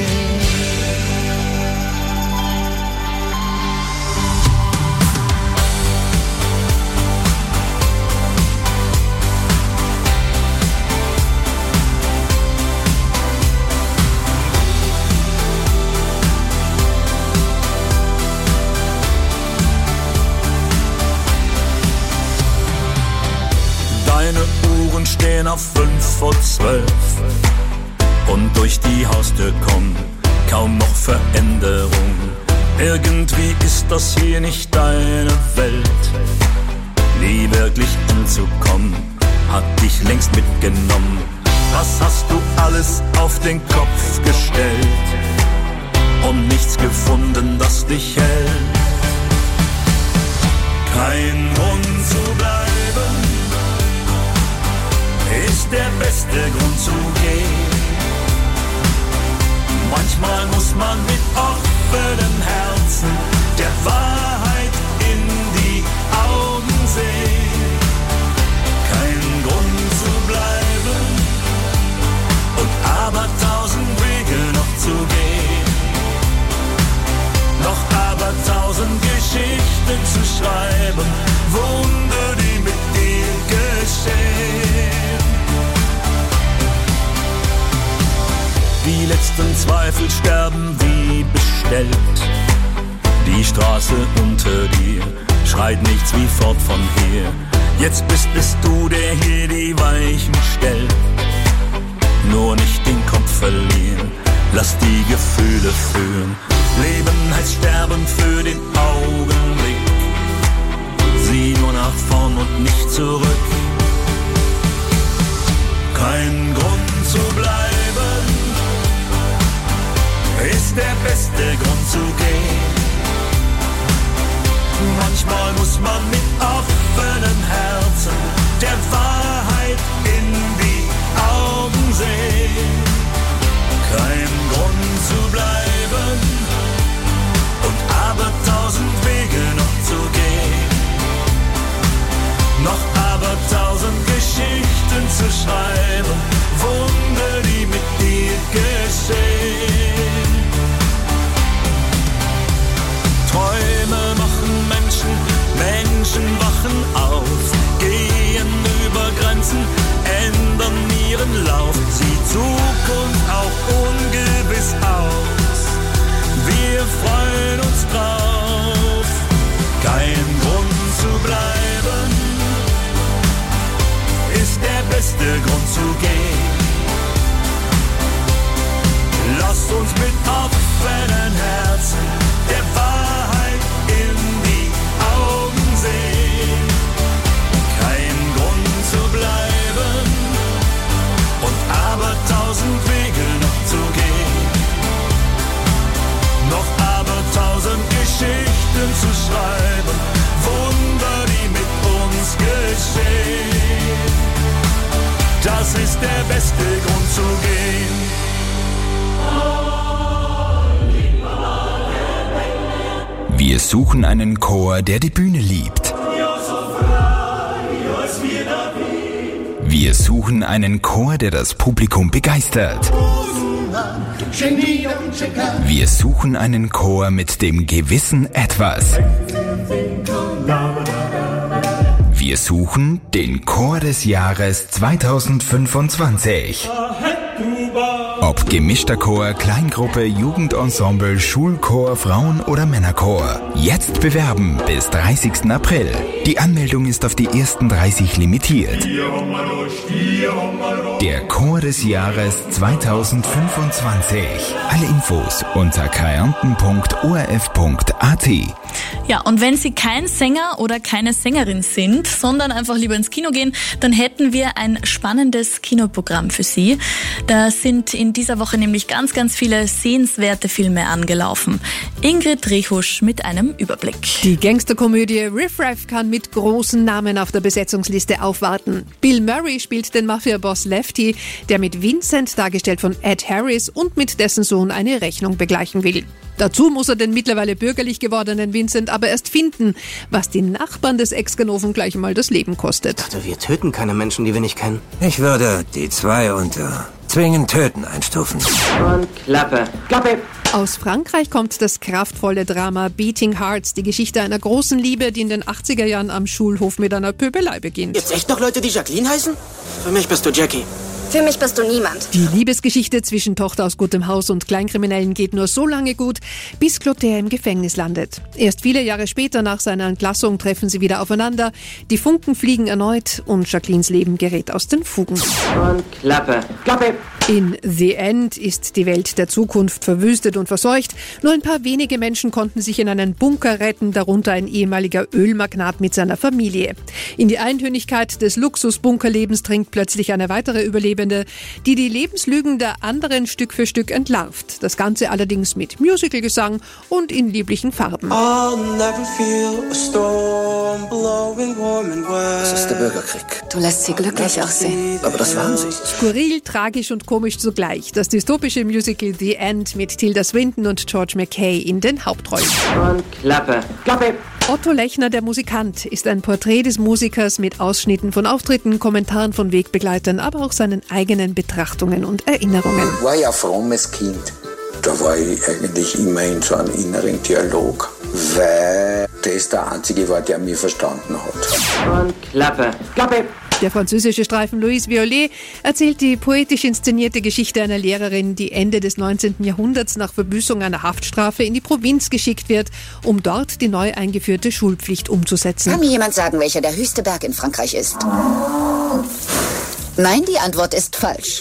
Deine Uhren stehen auf fünf vor zwölf und durch die Haustür kommt kaum noch Veränderung. Irgendwie ist das hier nicht deine Welt. Nie wirklich anzukommen, hat dich längst mitgenommen. Was hast du alles auf den Kopf gestellt und nichts gefunden, das dich hält? Kein Grund zu bleiben ist der beste Grund zu gehen. Manchmal muss man mit offenen Herzen der Wahrheit in die Augen sehen. Kein Grund zu bleiben und aber tausend Wege noch zu gehen. Noch aber tausend Geschichten zu schreiben, Wunder, die mit dir geschehen. Die letzten Zweifel sterben wie bestellt. Die Straße unter dir schreit nichts wie fort von hier. Jetzt bist es du, der hier die Weichen stellt. Nur nicht den Kopf verlieren, lass die Gefühle führen. Leben heißt sterben für den Augenblick. Sieh nur nach vorn und nicht zurück. Kein Grund zu bleiben ist der beste Grund zu gehen. Manchmal muss man mit offenen Herzen der Wahrheit in die Augen sehen. Kein Grund zu bleiben und aber tausend Wege noch zu gehen. Noch aber tausend Geschichten zu schreiben, Wunder, die mit dir geschehen. Träume machen Menschen, Menschen wachen auf, gehen über Grenzen, ändern ihren Lauf. Sieht Zukunft auch ungewiss aus, wir freuen uns drauf. Kein Grund zu bleiben ist der beste Grund zu gehen. Lasst uns mit offenen Herzen der Wahrheit in die Augen sehen. Kein Grund zu bleiben und aber tausend Wege noch zu gehen. Noch aber tausend Geschichten zu schreiben, Wunder, die mit uns geschehen. Das ist der beste Grund zu gehen. Wir suchen einen Chor, der die Bühne liebt. Wir suchen einen Chor, der das Publikum begeistert. Wir suchen einen Chor mit dem gewissen Etwas. Wir suchen den Chor des Jahres zweitausendfünfundzwanzig. Ob gemischter Chor, Kleingruppe, Jugendensemble, Schulchor, Frauen- oder Männerchor. Jetzt bewerben bis dreißigsten April. Die Anmeldung ist auf die ersten dreißig limitiert. Der Chor des Jahres zweitausendfünfundzwanzig. Alle Infos unter kärnten punkt o r f punkt a t. Ja, und wenn Sie kein Sänger oder keine Sängerin sind, sondern einfach lieber ins Kino gehen, dann hätten wir ein spannendes Kinoprogramm für Sie. Da sind in dieser Woche nämlich ganz, ganz viele sehenswerte Filme angelaufen. Ingrid Rehusch mit einem Überblick. Die Gangsterkomödie Riff Raff kann mit großen Namen auf der Besetzungsliste aufwarten. Bill Murray spielt den Mafia-Boss Lefty, der mit Vincent, dargestellt von Ed Harris, und mit dessen Sohn eine Rechnung begleichen will. Dazu muss er den mittlerweile bürgerlich gewordenen Vincent aber erst finden, was die Nachbarn des Ex-Ganoven gleich mal das Leben kostet. Ich dachte, wir töten keine Menschen, die wir nicht kennen. Ich würde die zwei unter zwingend töten einstufen. Und Klappe. Klappe! Aus Frankreich kommt das kraftvolle Drama Beating Hearts, die Geschichte einer großen Liebe, die in den achtziger Jahren am Schulhof mit einer Pöbelei beginnt. Gibt's echt noch Leute, die Jacqueline heißen? Für mich bist du Jackie. Für mich bist du niemand. Die Liebesgeschichte zwischen Tochter aus gutem Haus und Kleinkriminellen geht nur so lange gut, bis Clotaire im Gefängnis landet. Erst viele Jahre später nach seiner Entlassung treffen sie wieder aufeinander. Die Funken fliegen erneut und Jacquelines Leben gerät aus den Fugen. Und Klappe. Klappe. In The End ist die Welt der Zukunft verwüstet und verseucht. Nur ein paar wenige Menschen konnten sich in einen Bunker retten, darunter ein ehemaliger Ölmagnat mit seiner Familie. In die Eintönigkeit des Luxusbunkerlebens dringt plötzlich eine weitere Überlebende, die die Lebenslügen der anderen Stück für Stück entlarvt. Das Ganze allerdings mit Musicalgesang und in lieblichen Farben. Das ist der Bürgerkrieg. Du lässt sie glücklich aussehen. Aber das waren sie. Skurril, tragisch und komisch zugleich. Das dystopische Musical The End mit Tilda Swinton und George McKay in den Hauptrollen. Und Klappe. Klappe. Otto Lechner, der Musikant, ist ein Porträt des Musikers mit Ausschnitten von Auftritten, Kommentaren von Wegbegleitern, aber auch seinen eigenen Betrachtungen und Erinnerungen. Ich war ja ein frommes Kind. Da war ich eigentlich immer in so einem inneren Dialog, weil das der Einzige war, der mich verstanden hat. Und Klappe. Klappe. Der französische Streifen Louise Violet erzählt die poetisch inszenierte Geschichte einer Lehrerin, die Ende des neunzehnten Jahrhunderts nach Verbüßung einer Haftstrafe in die Provinz geschickt wird, um dort die neu eingeführte Schulpflicht umzusetzen. Kann mir jemand sagen, welcher der höchste Berg in Frankreich ist? Nein, die Antwort ist falsch.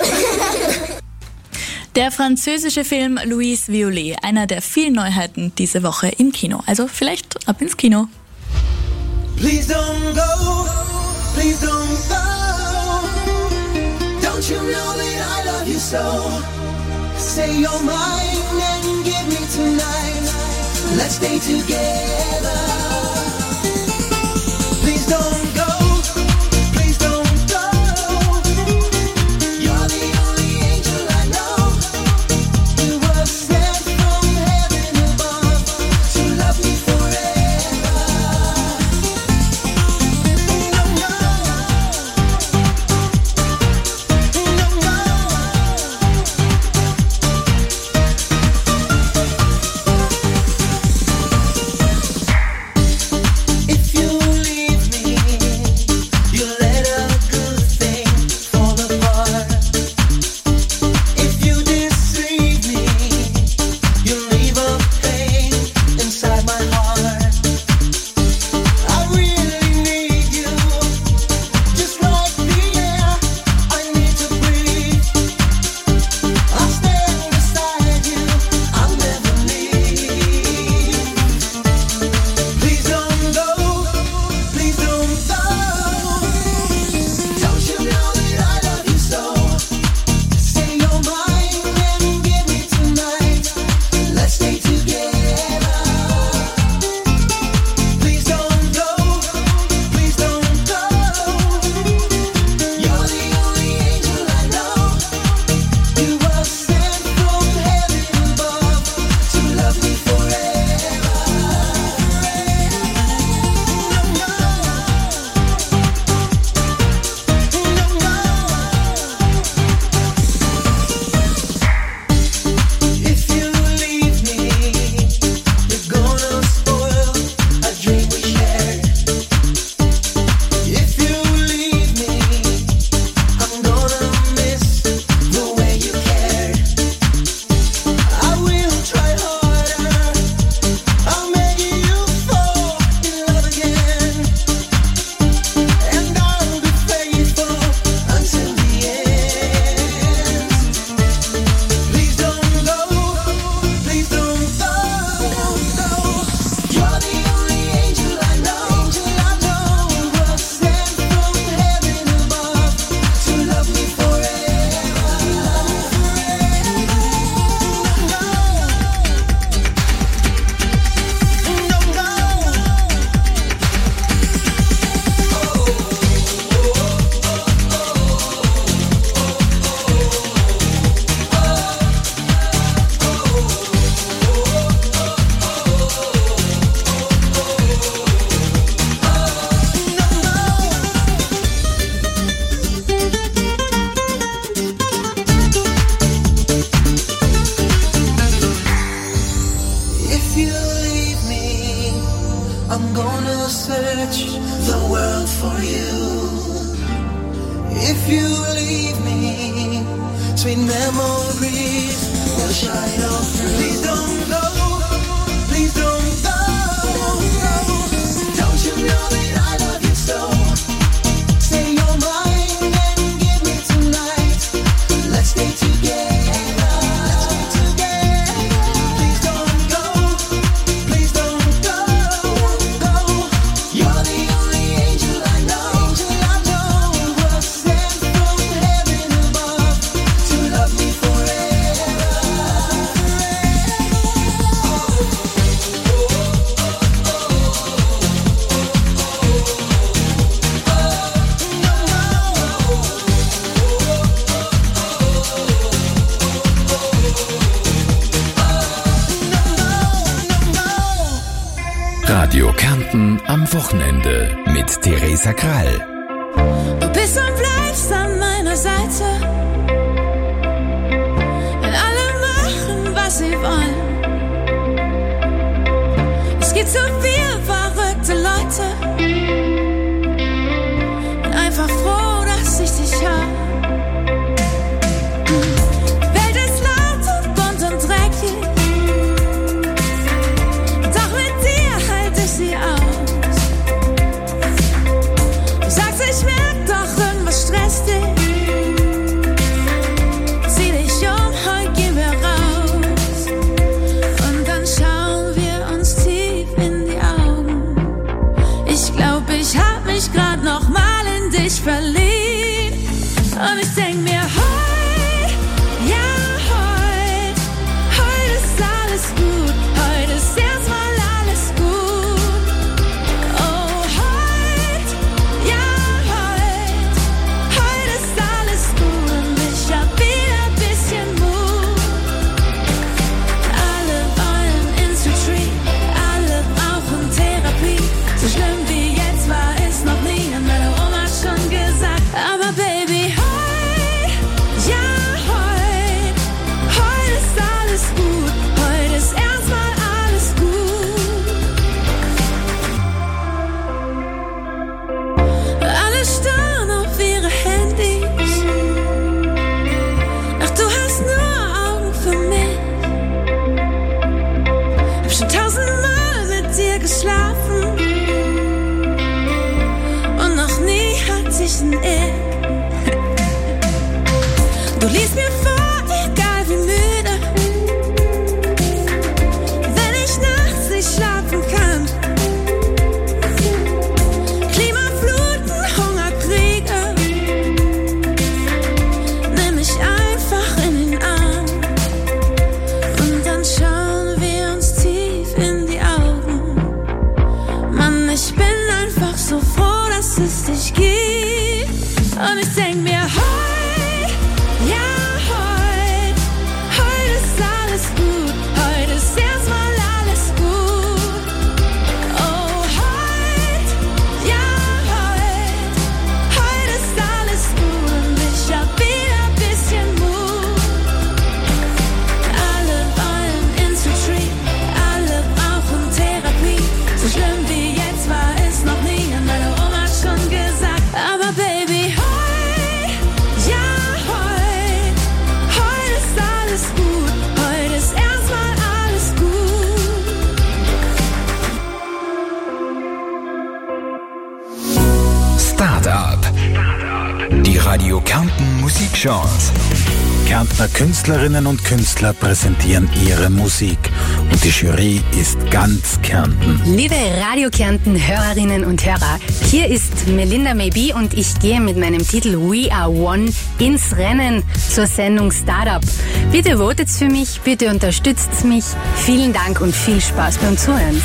Der französische Film Louise Violet, einer der vielen Neuheiten diese Woche im Kino. Also vielleicht ab ins Kino. Please don't go, please don't go. Don't you know that I love you so? Say you're mine and give me tonight. Let's stay together. Please don't go. If you leave me sweet memories will shine on through. Please don't go, please don't go, go. Don't you know that I love you so? Say you're mine and give me tonight. Let's stay together. Radio Kärnten am Wochenende mit Theresa Krall. Du bist und bleibst an meiner Seite, wenn alle machen, was sie wollen. Es gibt so viele verrückte Leute, bin einfach froh, dass ich dich hab. Welt ist laut und bunt und dreckig, doch mit dir halte ich sie aus. Du sagst, ich merk doch, irgendwas stresst dich. Zieh dich um, heute gehen wir raus. Und dann schauen wir uns tief in die Augen. Ich glaub, ich hab mich grad noch mal in dich verliebt. Und ich denk mir, heut, ja heut, heut ist alles gut. Heute ist erstmal alles gut. Oh, heut, ja heut, heut ist alles gut. Und ich hab wieder ein bisschen Mut. Alle wollen ins Retreat, alle brauchen Therapie. So schlimm wie jetzt war es noch nie, und meine Oma hat schon gesagt. Aber Baby, heut, ja heut, heut ist alles gut. Heute ist erstmal alles gut. Alle starren auf ihre Handys, doch du hast nur Augen für mich. Hab schon tausendmal mit dir geschlafen und noch nie hatte ich ein Ich. Du liest mir vor, egal wie müde, wenn ich nachts nicht schlafen kann. Klimafluten, Hungerkriege, nimm mich einfach in den Arm. Und dann schauen wir uns tief in die Augen. Mann, ich bin einfach so froh, dass es dich gibt. Und ich denk mir, heut, ja heut, heut ist alles gut. Heute ist erstmal alles gut. Oh, heut, ja heut, heut ist alles gut. Und ich hab wieder ein bisschen Mut. Alle wollen ins Retreat, alle brauchen Therapie. So schlimm wie jetzt war es noch nie, und meine Oma hat schon gesagt. Aber Baby, heut, ja heut, heut ist alles gut. Heute ist erstmal alles gut. Start-up. Die Radio Kärnten Musikchance. Kärntner Künstlerinnen und Künstler präsentieren ihre Musik. Und die Jury ist ganz Kärnten. Liebe Radio Kärnten Hörerinnen und Hörer, hier ist Melinda Maybe und ich gehe mit meinem Titel We Are One ins Rennen zur Sendung Startup. Bitte votet für mich, bitte unterstützt mich. Vielen Dank und viel Spaß beim Zuhören.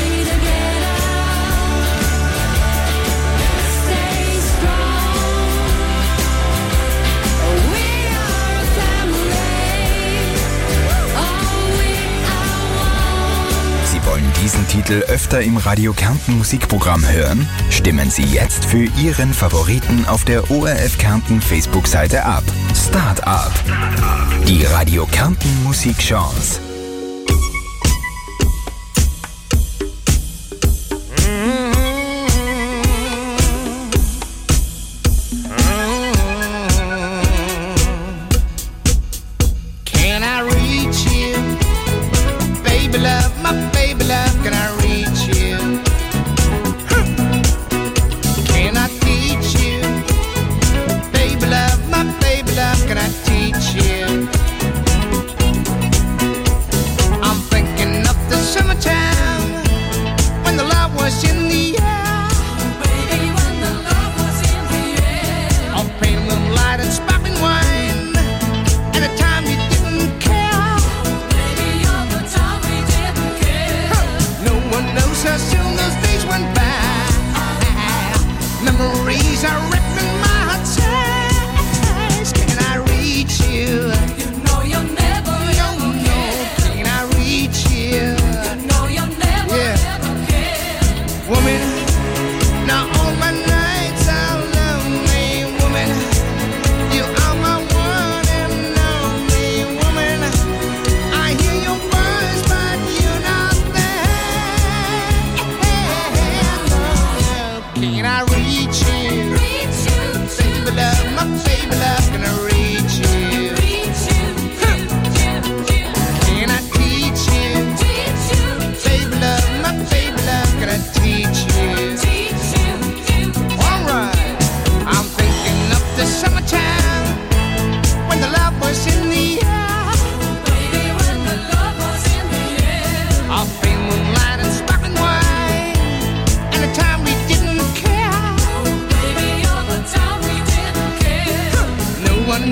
Sie wollen diesen Titel öfter im Radio Kärnten Musikprogramm hören? Stimmen Sie jetzt für Ihren Favoriten auf der O R F Kärnten Facebook-Seite ab. Start-up. Die Radio Kärnten Musikchance.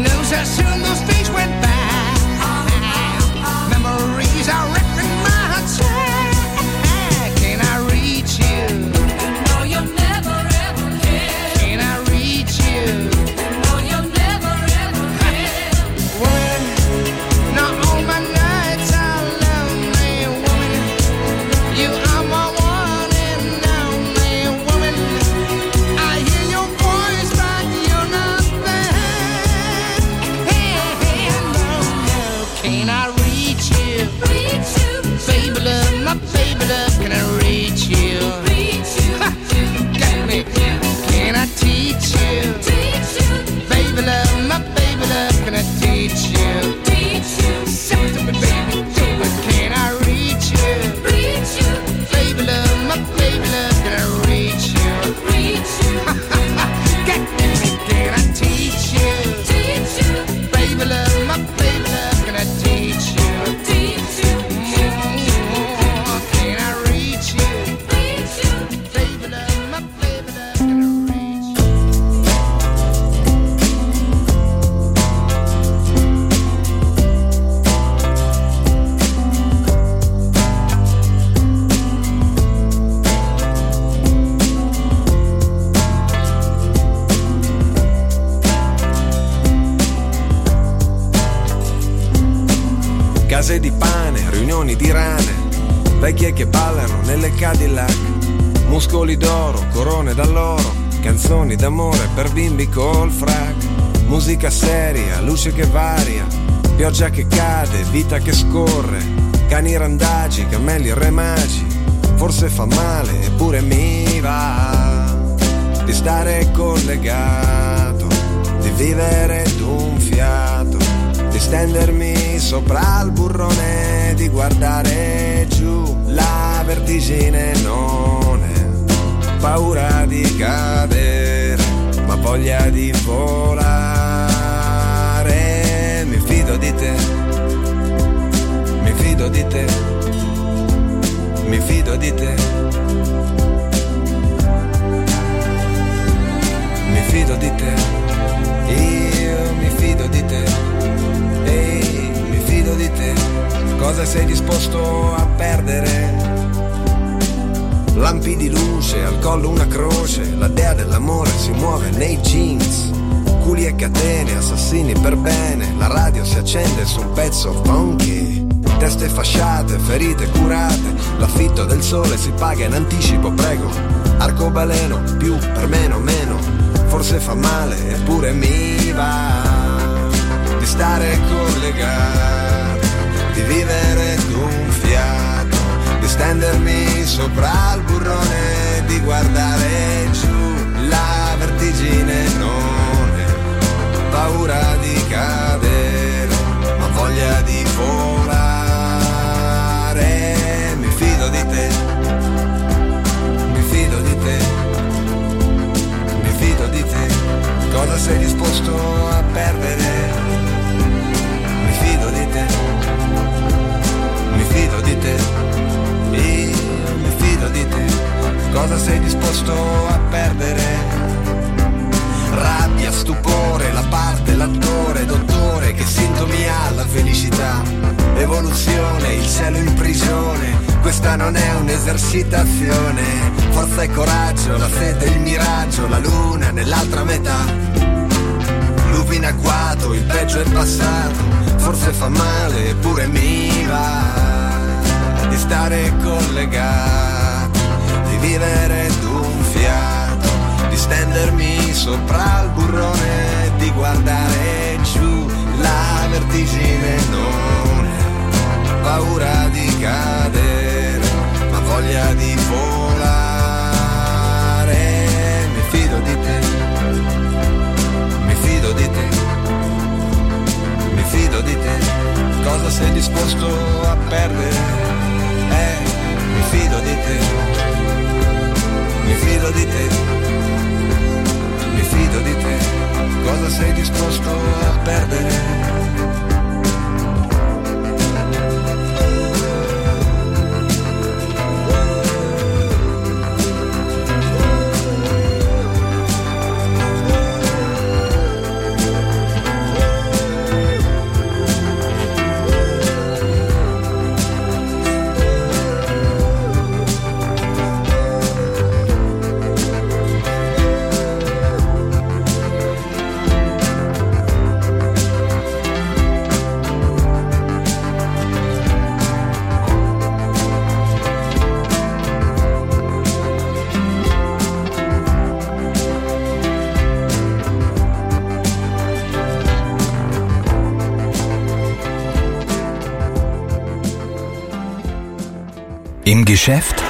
knows how soon those days went by. Memories are wrecking my time. Can I reach you? No, you'll never ever care. Can I reach you? No, you'll never ever care. Woman, not all my nights are lonely. Woman, you are my one and only. Woman, I hear your voice but you're not there. Hey, hey, no, no. Can I reach you? Reach you, baby love, my baby love. Can I reach you? Reach you, ha, got me. Can I teach you? Teach you, baby love, my baby love. Can I teach you? Teach you, sing to me, baby, do it. Can I reach you? Reach you, baby love, my baby love. Can I reach you? Reach you, ha, ha, ha, got me. Can I teach you? Teach you, baby love, my baby love. Can I teach you? Teach you, mm, can I reach you? Reach you, baby love, my baby love. Can I reach you? Case di pane, riunioni di rane, vecchie che ballano nelle Cadillac, muscoli d'oro, corone d'alloro, canzoni d'amore per bimbi col frac, musica seria, luce che varia, pioggia che cade, vita che scorre, cani randagi, cammelli e re magi, forse fa male eppure mi va di stare collegato, di vivere d'un fiato, di stendermi sopra il burrone, di guardare giù, la vertigine non è paura di cadere, ma voglia di volare. Mi fido di te, mi fido di te, mi fido di te, mi fido di te, io mi fido di te, ehi, mi fido di te, cosa sei disposto a perdere? Lampi di luce, al collo una croce, la dea dell'amore si muove nei jeans, culi e catene, assassini per bene, la radio si accende su un pezzo funky, teste fasciate, ferite curate, l'affitto del sole si paga in anticipo, prego, arcobaleno, più per meno meno, forse fa male eppure mi va di stare collegato, di vivere d'un fiato, di stendermi sopra il burrone, di guardare giù, la vertigine non è paura di cadere, ma voglia di volare. Mi fido di te, mi fido di te, mi fido di te, cosa sei disposto a perdere? Mi fido di te, mi fido di te, io mi fido di te, cosa sei disposto a perdere? Rabbia, stupore, la parte, l'attore, dottore, che sintomi ha la felicità? Evoluzione, il cielo in prigione, questa non è un'esercitazione, forza e coraggio, la sete, il miraggio, la luna nell'altra metà, lupi in agguato, il peggio è passato, forse fa male eppure mi va di stare collegato, di vivere d'un fiato, di stendermi sopra il burrone, di guardare giù, la vertigine non è paura di cadere, ma voglia di volare. Mi fido di te, mi fido di te, mi fido di te, cosa sei disposto a perdere? Eh, mi fido di te, mi fido di te, mi fido di te, cosa sei disposto a perdere? Im Geschäft?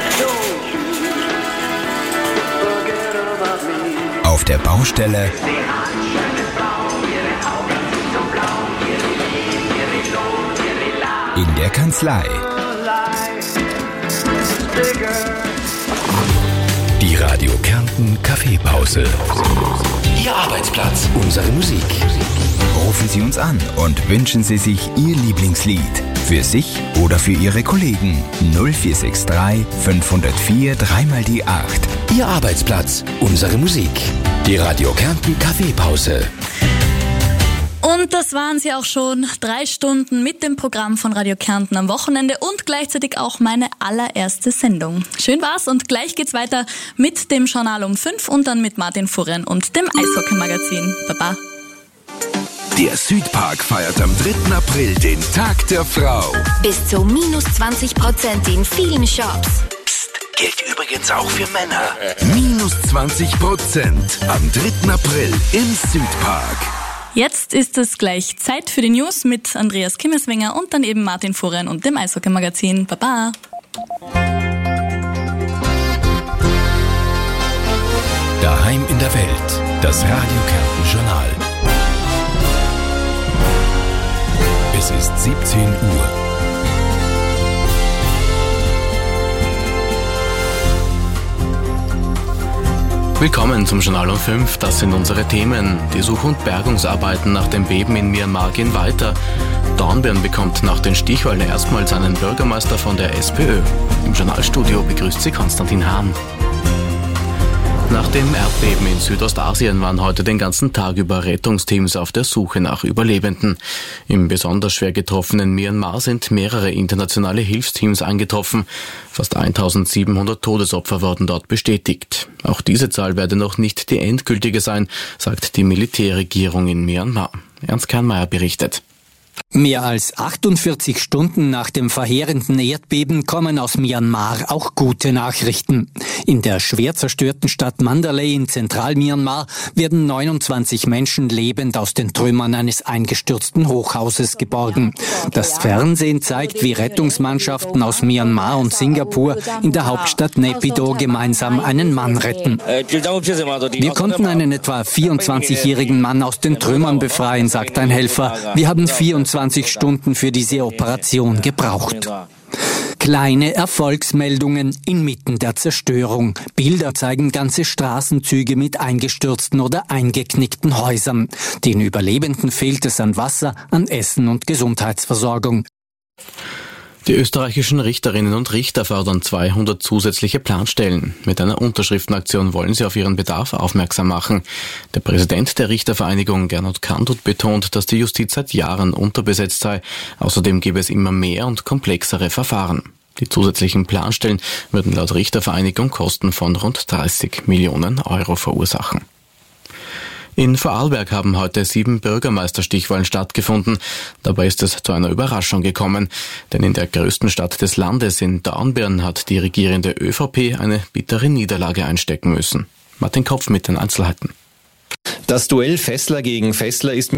Auf der Baustelle? In der Kanzlei? Die Radio Kärnten Kaffeepause. Ihr Arbeitsplatz, unsere Musik. Rufen Sie uns an und wünschen Sie sich Ihr Lieblingslied. Für sich oder für Ihre Kollegen. null vier sechs drei fünf null vier drei mal die acht. Ihr Arbeitsplatz, unsere Musik. Die Radio Kärnten Kaffeepause. Und das waren sie auch schon. Drei Stunden mit dem Programm von Radio Kärnten am Wochenende und gleichzeitig auch meine allererste Sendung. Schön war's und gleich geht's weiter mit dem Journal um fünf und dann mit Martin Furren und dem Eishockey-Magazin. Baba. Der Südpark feiert am dritten April den Tag der Frau. Bis zu minus zwanzig Prozent in vielen Shops. Psst, gilt übrigens auch für Männer. Minus zwanzig Prozent am dritten April im Südpark. Jetzt ist es gleich Zeit für die News mit Andreas Kimmeswenger und dann eben Martin Furren und dem Eishockey-Magazin. Baba! Daheim in der Welt, das Radio Kärnten Journal. Es ist siebzehn Uhr. Willkommen zum Journal um fünf. Das sind unsere Themen. Die Such- und Bergungsarbeiten nach dem Beben in Myanmar gehen weiter. Dornbirn bekommt nach den Stichwahlen erstmals einen Bürgermeister von der SPÖ. Im Journalstudio begrüßt sie Konstantin Hahn. Nach dem Erdbeben in Südostasien waren heute den ganzen Tag über Rettungsteams auf der Suche nach Überlebenden. Im besonders schwer getroffenen Myanmar sind mehrere internationale Hilfsteams eingetroffen. Fast eintausendsiebenhundert Todesopfer wurden dort bestätigt. Auch diese Zahl werde noch nicht die endgültige sein, sagt die Militärregierung in Myanmar. Ernst Kernmeier berichtet. Mehr als achtundvierzig Stunden nach dem verheerenden Erdbeben kommen aus Myanmar auch gute Nachrichten. In der schwer zerstörten Stadt Mandalay in Zentral-Myanmar werden neunundzwanzig Menschen lebend aus den Trümmern eines eingestürzten Hochhauses geborgen. Das Fernsehen zeigt, wie Rettungsmannschaften aus Myanmar und Singapur in der Hauptstadt Naypyidaw gemeinsam einen Mann retten. Wir konnten einen etwa vierundzwanzigjährigen Mann aus den Trümmern befreien, sagt ein Helfer. Wir haben vierundzwanzig Stunden für diese Operation gebraucht. Kleine Erfolgsmeldungen inmitten der Zerstörung. Bilder zeigen ganze Straßenzüge mit eingestürzten oder eingeknickten Häusern. Den Überlebenden fehlt es an Wasser, an Essen und Gesundheitsversorgung. Die österreichischen Richterinnen und Richter fordern zweihundert zusätzliche Planstellen. Mit einer Unterschriftenaktion wollen sie auf ihren Bedarf aufmerksam machen. Der Präsident der Richtervereinigung, Gernot Kandut, betont, dass die Justiz seit Jahren unterbesetzt sei. Außerdem gebe es immer mehr und komplexere Verfahren. Die zusätzlichen Planstellen würden laut Richtervereinigung Kosten von rund dreißig Millionen Euro verursachen. In Vorarlberg haben heute sieben Bürgermeisterstichwahlen stattgefunden. Dabei ist es zu einer Überraschung gekommen, denn in der größten Stadt des Landes, in Dornbirn, hat die regierende ÖVP eine bittere Niederlage einstecken müssen. Martin Kopf mit den Einzelheiten. Das Duell Fessler gegen Fessler ist